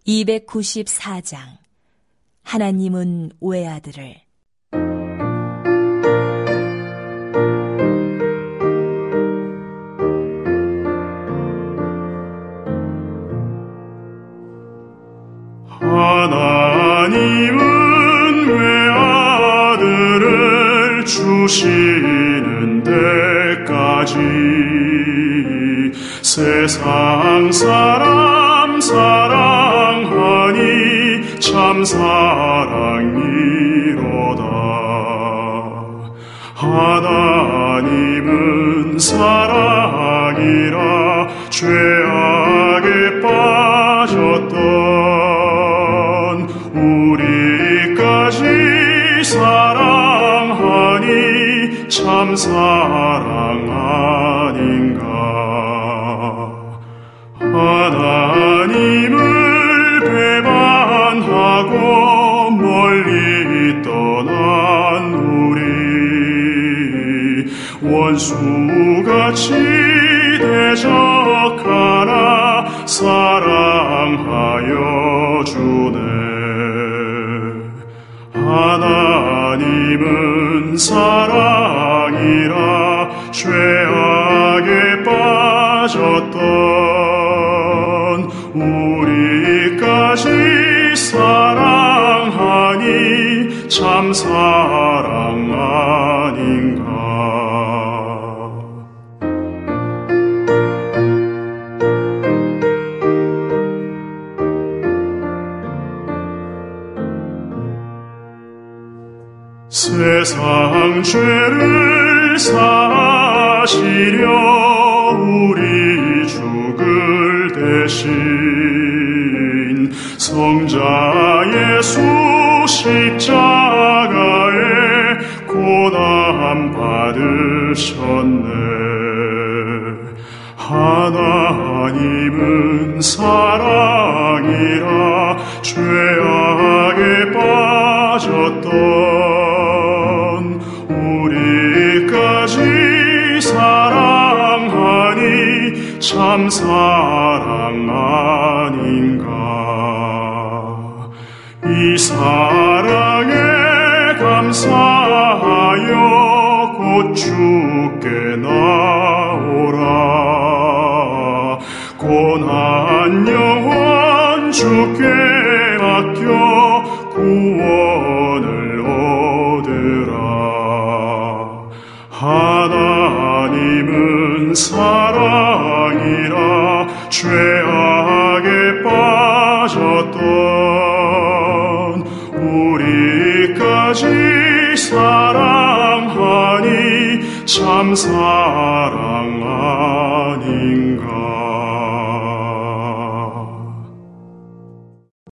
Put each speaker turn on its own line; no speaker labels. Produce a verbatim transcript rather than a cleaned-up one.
이백구십사 장. 하나님은 외아들을.
하나님은 외아들을 주시는 데까지 세상 사람 사랑하니 참 사랑이로다. 하나님은 사랑이라 죄악에 빠졌던 우리까지 사랑하니 참 사랑 아닌가. 하나님을 배반하고 멀리 떠난 우리 원수같이 대적하나 사랑하여 주네. 하나님은 사랑이라 죄악에 빠졌던 우리까지 사랑하니 참 사랑 아닌가. 세상 죄를 사시려 우리 죽을 대신 성자 예수 십자가에 고난 받으셨네. 하나님은 사랑이라 죄악에 빠졌던 우리까지 사랑하니 참 사랑 아닌가. 이 사랑에 감사하여 곧 주께 나오라. 고난 영혼 주께 맡겨 구원을 얻으라. 하나님은 사랑이라 죄악에 빠졌던 우리까지 사랑하니 참 사랑 아닌가.